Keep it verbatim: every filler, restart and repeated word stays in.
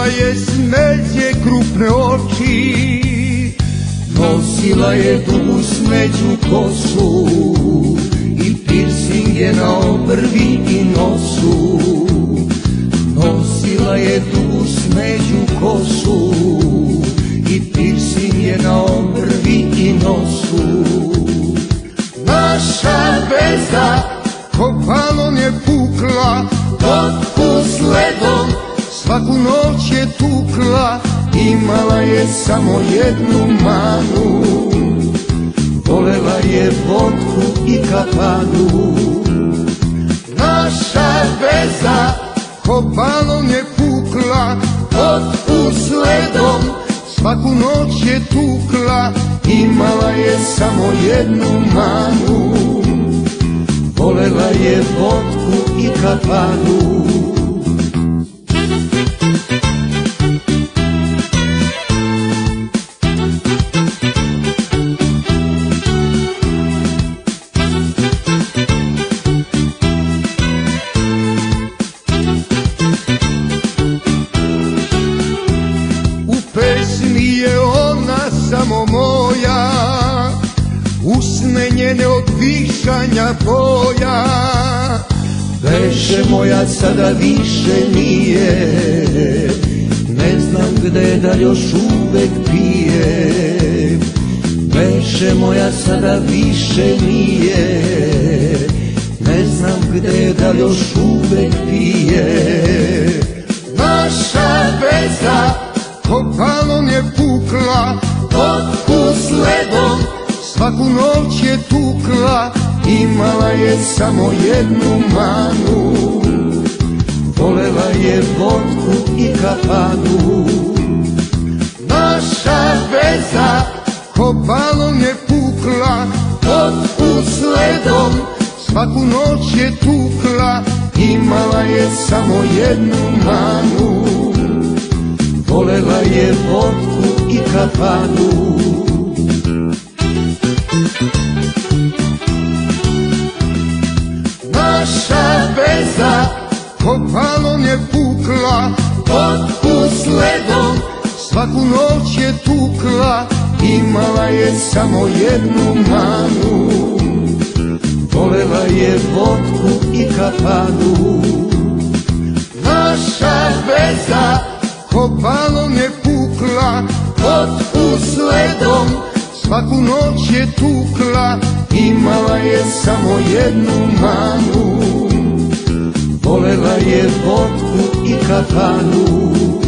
Imala je smeđe krupne oči, nosila je dugu smeđu kosu i pirsinge na obrvi i nosu. Nosila je dugu smeđu kosu i pirsinge na obrvi i nosu. Naša veza ko balon je pukla, otpust sledom svaku noć je tukla. Imala je samo jednu manu, volela je vodku i kafanu. Naša veza ko balon je pukla, otpust sledom svaku noć je tukla. Imala je samo jednu manu, volela je vodku i kafanu. U pesmi je ona samo moja, usne njene od višanja boja. Beše moja sada više nije, ne znam gde da još uvek pije. Beše moja sada više nije, ne znam gde da još uvek pije. Naša veza ko balon je pukla, otpust sledom svaku noć je tukla. Imala je samo jednu manu, volela je vodku i kafanu. Naša veza ko balon je pukla, otpust sledom svaku noć je tukla. Imala je samo jednu manu, volela je vodku i kafanu. Naša veza ko balon je pukla, otpust sledom svaku noć je tukla. Imala je samo jednu manu, volela je vodku i kafanu. Naša veza ko balon je pukla, otpust sledom svaku noć je tukla. Imala je samo jednu manu, volela je vodku i kafanu.